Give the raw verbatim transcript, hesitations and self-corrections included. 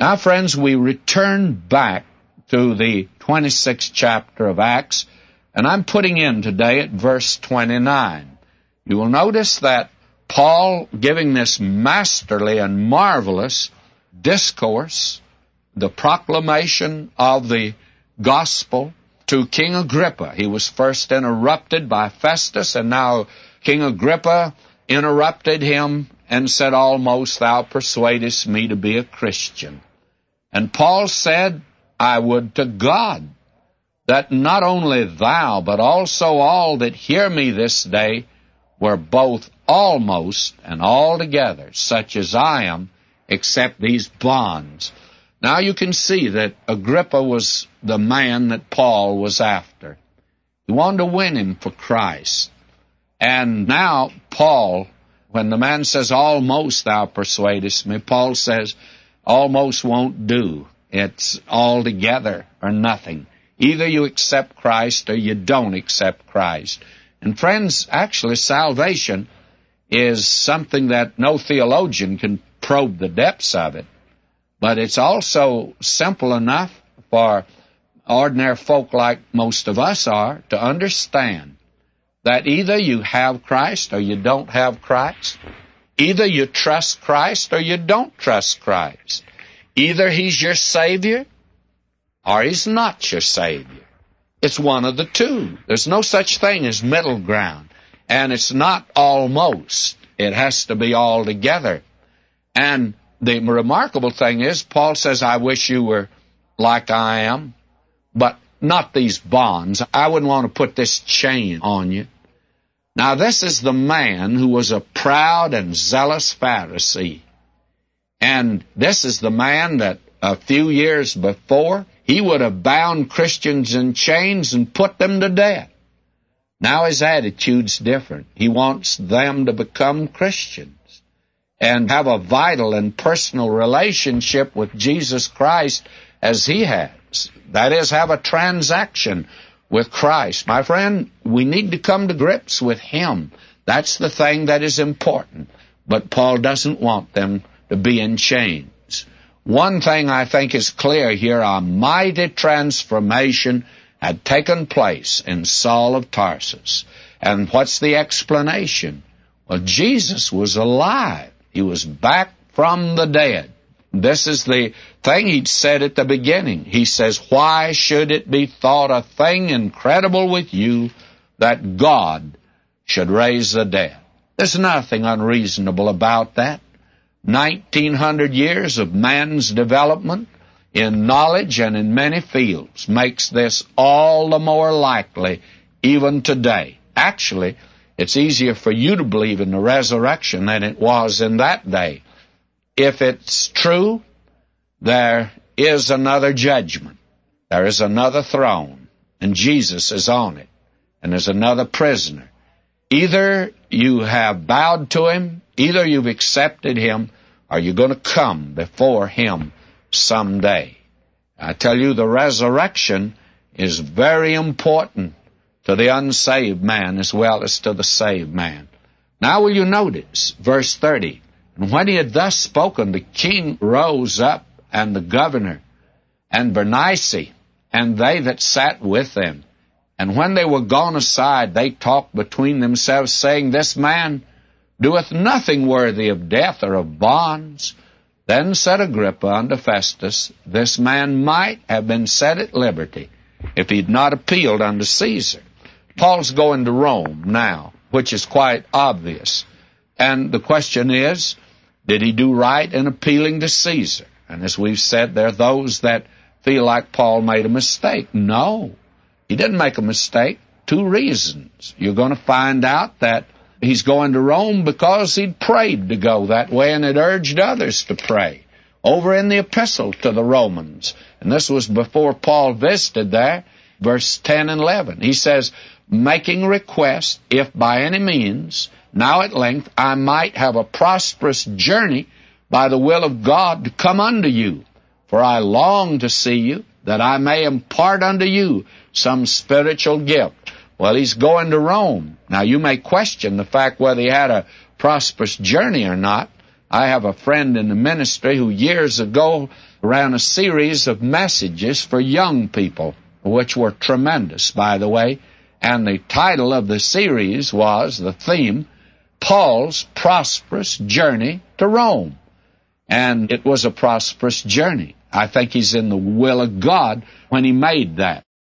Now, friends, we return back to the twenty-sixth chapter of Acts, and I'm putting in today at verse twenty-nine. You will notice that Paul, giving this masterly and marvelous discourse, the proclamation of the gospel to King Agrippa. He was first interrupted by Festus, and now King Agrippa interrupted him and said, "Almost thou persuadest me to be a Christian." And Paul said, "I would to God that not only thou, but also all that hear me this day were both almost and altogether such as I am, except these bonds." Now you can see that Agrippa was the man that Paul was after. He wanted to win him for Christ. And now Paul, when the man says, "Almost thou persuadest me," Paul says, almost won't do. It's altogether or nothing. Either you accept Christ or you don't accept Christ. And friends, actually salvation is something that no theologian can probe the depths of it. But it's also simple enough for ordinary folk like most of us are to understand that either you have Christ or you don't have Christ. Either you trust Christ or you don't trust Christ. Either He's your Savior or He's not your Savior. It's one of the two. There's no such thing as middle ground. And it's not almost. It has to be altogether. And the remarkable thing is, Paul says, "I wish you were like I am, but not these bonds. I wouldn't want to put this chain on you." Now, this is the man who was a proud and zealous Pharisee. And this is the man that a few years before, he would have bound Christians in chains and put them to death. Now his attitude's different. He wants them to become Christians and have a vital and personal relationship with Jesus Christ as he has. That is, have a transaction with Christ. My friend, we need to come to grips with Him. That's the thing that is important. But Paul doesn't want them to be in chains. One thing I think is clear here, a mighty transformation had taken place in Saul of Tarsus. And what's the explanation? Well, Jesus was alive. He was back from the dead. This is the thing he'd said at the beginning. He says, "Why should it be thought a thing incredible with you that God should raise the dead?" There's nothing unreasonable about that. Nineteen hundred years of man's development in knowledge and in many fields makes this all the more likely even today. Actually, it's easier for you to believe in the resurrection than it was in that day. If it's true, there is another judgment. There is another throne, and Jesus is on it, and there's another prisoner. Either you have bowed to Him, either you've accepted Him, or you're going to come before Him someday. I tell you, the resurrection is very important to the unsaved man as well as to the saved man. Now will you notice verse thirty? "And when he had thus spoken, the king rose up, and the governor, and Bernice, and they that sat with them. And when they were gone aside, they talked between themselves, saying, This man doeth nothing worthy of death or of bonds. Then said Agrippa unto Festus, This man might have been set at liberty, if he had not appealed unto Caesar." Paul's going to Rome now, which is quite obvious. And the question is, did he do right in appealing to Caesar? And as we've said, there are those that feel like Paul made a mistake. No, he didn't make a mistake. Two reasons. You're going to find out that he's going to Rome because he'd prayed to go that way and had urged others to pray. Over in the epistle to the Romans, and this was before Paul visited there, verse ten and eleven, he says, "Making request, if by any means, now at length, I might have a prosperous journey by the will of God to come unto you. For I long to see you, that I may impart unto you some spiritual gift." Well, he's going to Rome. Now, you may question the fact whether he had a prosperous journey or not. I have a friend in the ministry who years ago ran a series of messages for young people, which were tremendous, by the way. And the title of the series was, the theme, Paul's Prosperous Journey to Rome. And it was a prosperous journey. I think he's in the will of God when he made that.